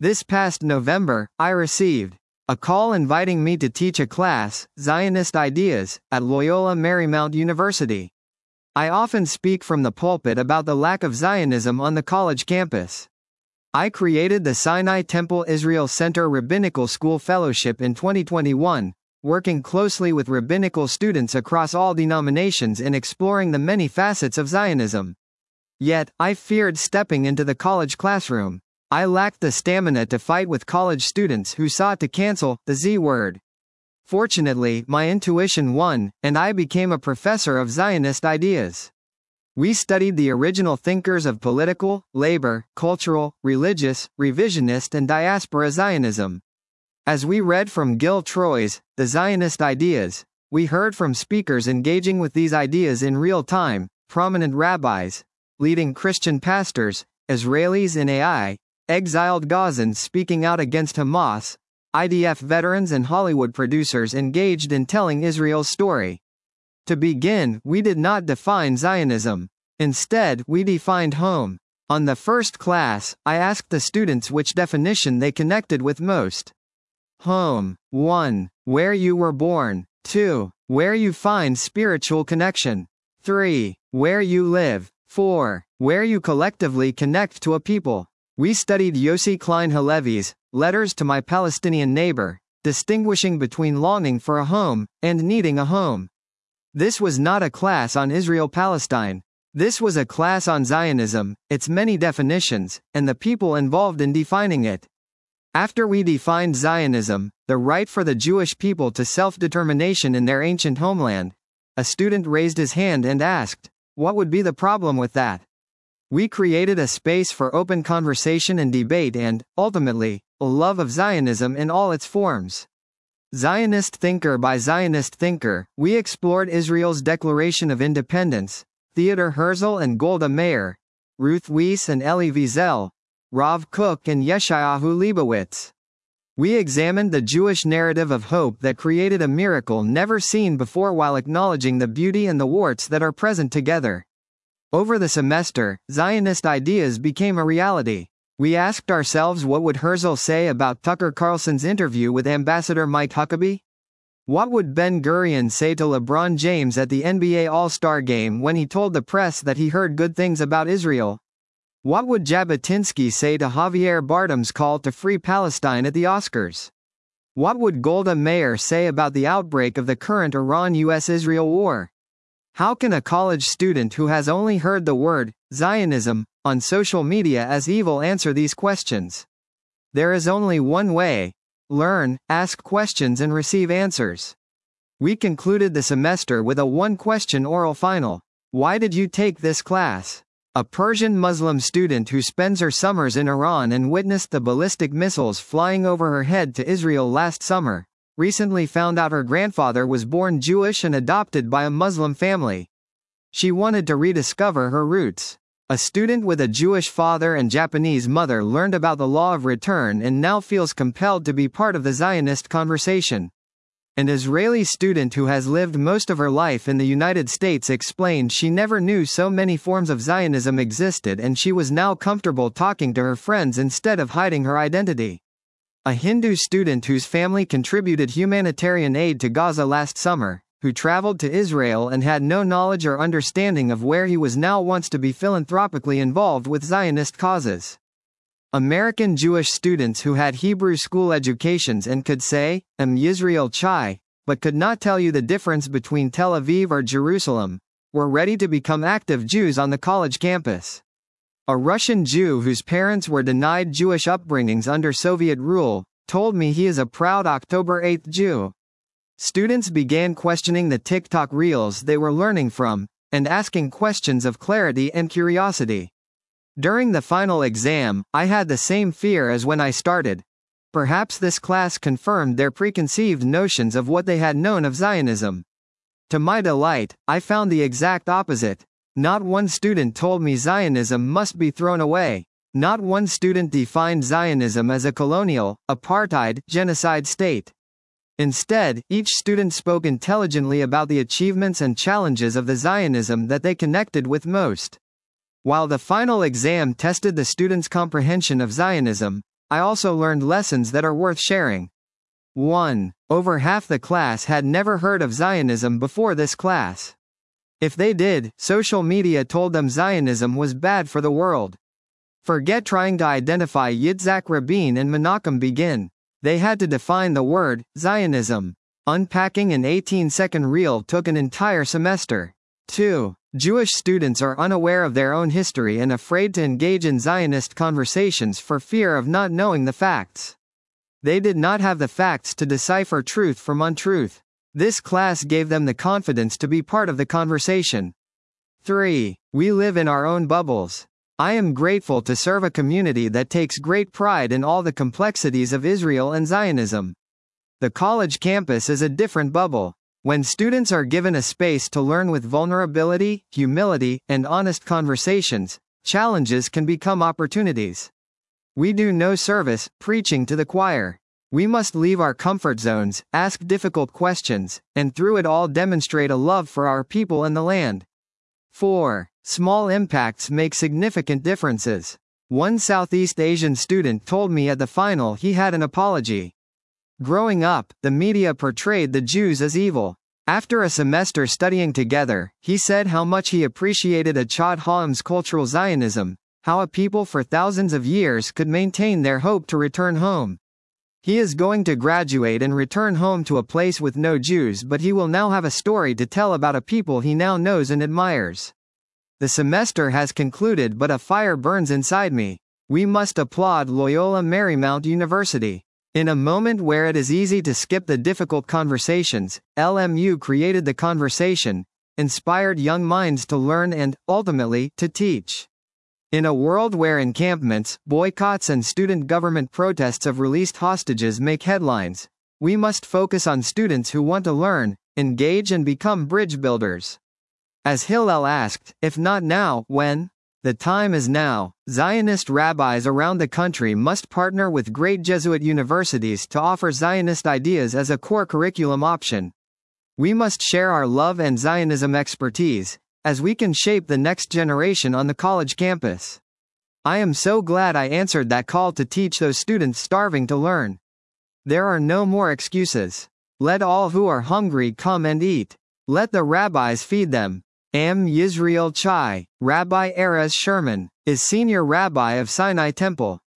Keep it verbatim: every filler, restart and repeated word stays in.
This past November, I received a call inviting me to teach a class, Zionist Ideas, at Loyola Marymount University. I often speak from the pulpit about the lack of Zionism on the college campus. I created the Sinai Temple Israel Center Rabbinical School Fellowship in twenty twenty-one, working closely with rabbinical students across all denominations in exploring the many facets of Zionism. Yet, I feared stepping into the college classroom. I lacked the stamina to fight with college students who sought to cancel the Z word. Fortunately, my intuition won, and I became a professor of Zionist ideas. We studied the original thinkers of political, labor, cultural, religious, revisionist and diaspora Zionism. As we read from Gil Troy's The Zionist Ideas, we heard from speakers engaging with these ideas in real time, prominent rabbis, leading Christian pastors, Israelis in A I, exiled Gazans speaking out against Hamas, I D F veterans and Hollywood producers engaged in telling Israel's story. To begin, we did not define Zionism. Instead, we defined home. On the first class, I asked the students which definition they connected with most. Home. one. Where you were born. two. Where you find spiritual connection. three. Where you live. four. Where you collectively connect to a people. We studied Yossi Klein Halevi's Letters to My Palestinian Neighbor, distinguishing between longing for a home and needing a home. This was not a class on Israel-Palestine. This was a class on Zionism, its many definitions, and the people involved in defining it. After we defined Zionism, the right for the Jewish people to self-determination in their ancient homeland, a student raised his hand and asked, what would be the problem with that? We created a space for open conversation and debate and, ultimately, a love of Zionism in all its forms. Zionist Thinker by Zionist Thinker, we explored Israel's Declaration of Independence, Theodor Herzl and Golda Meir, Ruth Weiss and Elie Wiesel, Rav Kook and Yeshayahu Leibowitz. We examined the Jewish narrative of hope that created a miracle never seen before while acknowledging the beauty and the warts that are present together. Over the semester, Zionist ideas became a reality. We asked ourselves, what would Herzl say about Tucker Carlson's interview with Ambassador Mike Huckabee? What would Ben Gurion say to LeBron James at the N B A All-Star Game when he told the press that he heard good things about Israel? What would Jabotinsky say to Javier Bardem's call to free Palestine at the Oscars? What would Golda Meir say about the outbreak of the current Iran U S Israel war? How can a college student who has only heard the word Zionism on social media as evil answer these questions? There is only one way: learn, ask questions and receive answers. We concluded the semester with a one-question oral final. Why did you take this class? A Persian Muslim student who spends her summers in Iran and witnessed the ballistic missiles flying over her head to Israel last summer, recently found out her grandfather was born Jewish and adopted by a Muslim family. She wanted to rediscover her roots. A student with a Jewish father and Japanese mother learned about the law of return and now feels compelled to be part of the Zionist conversation. An Israeli student who has lived most of her life in the United States explained she never knew so many forms of Zionism existed and she was now comfortable talking to her friends instead of hiding her identity. A Hindu student whose family contributed humanitarian aid to Gaza last summer, who traveled to Israel and had no knowledge or understanding of where he was, now wants to be philanthropically involved with Zionist causes. American Jewish students who had Hebrew school educations and could say, Am Yisrael Chai, but could not tell you the difference between Tel Aviv or Jerusalem, were ready to become active Jews on the college campus. A Russian Jew whose parents were denied Jewish upbringings under Soviet rule, told me he is a proud October eighth Jew. Students began questioning the TikTok reels they were learning from, and asking questions of clarity and curiosity. During the final exam, I had the same fear as when I started. Perhaps this class confirmed their preconceived notions of what they had known of Zionism. To my delight, I found the exact opposite. Not one student told me Zionism must be thrown away. Not one student defined Zionism as a colonial, apartheid, genocide state. Instead, each student spoke intelligently about the achievements and challenges of the Zionism that they connected with most. While the final exam tested the students' comprehension of Zionism, I also learned lessons that are worth sharing. one. Over half the class had never heard of Zionism before this class. If they did, social media told them Zionism was bad for the world. Forget trying to identify Yitzhak Rabin and Menachem Begin. They had to define the word, Zionism. Unpacking an eighteen-second reel took an entire semester. two. Jewish students are unaware of their own history and afraid to engage in Zionist conversations for fear of not knowing the facts. They did not have the facts to decipher truth from untruth. This class gave them the confidence to be part of the conversation. three. We live in our own bubbles. I am grateful to serve a community that takes great pride in all the complexities of Israel and Zionism. The college campus is a different bubble. When students are given a space to learn with vulnerability, humility, and honest conversations, challenges can become opportunities. We do no service, preaching to the choir. We must leave our comfort zones, ask difficult questions, and through it all demonstrate a love for our people and the land. four. Small impacts make significant differences. One Southeast Asian student told me at the final he had an apology. Growing up, the media portrayed the Jews as evil. After a semester studying together, he said how much he appreciated Achad Ha'am's cultural Zionism, how a people for thousands of years could maintain their hope to return home. He is going to graduate and return home to a place with no Jews, but he will now have a story to tell about a people he now knows and admires. The semester has concluded, but a fire burns inside me. We must applaud Loyola Marymount University. In a moment where it is easy to skip the difficult conversations, L M U created the conversation, inspired young minds to learn and, ultimately, to teach. In a world where encampments, boycotts and student government protests of released hostages make headlines, we must focus on students who want to learn, engage and become bridge builders. As Hillel asked, if not now, when? The time is now. Zionist rabbis around the country must partner with great Jesuit universities to offer Zionist ideas as a core curriculum option. We must share our love and Zionism expertise, as we can shape the next generation on the college campus. I am so glad I answered that call to teach those students starving to learn. There are no more excuses. Let all who are hungry come and eat. Let the rabbis feed them. Am Yisrael Chai, Rabbi Erez Sherman, is senior rabbi of Sinai Temple.